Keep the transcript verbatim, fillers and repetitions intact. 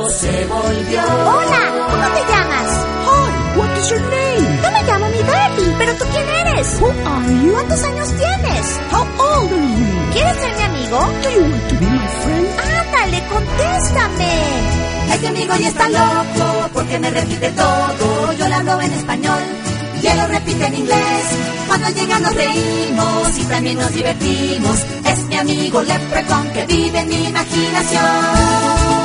loco se volvió. Hola, ¿cómo te llamas? Hi, what is your name? Yo me llamo mi Bertie, ¿pero tú quién eres? Who are you? ¿Cuántos años tienes? How old are you? ¿Quieres ser mi amigo? Do you want to be my friend? Ándale, contéstame. Este amigo ya está loco porque me repite todo. Yo le hablo en español y él lo repite en inglés. Cuando llega nos reímos y también nos divertimos. Es mi amigo Leprechaun que vive en mi imaginación.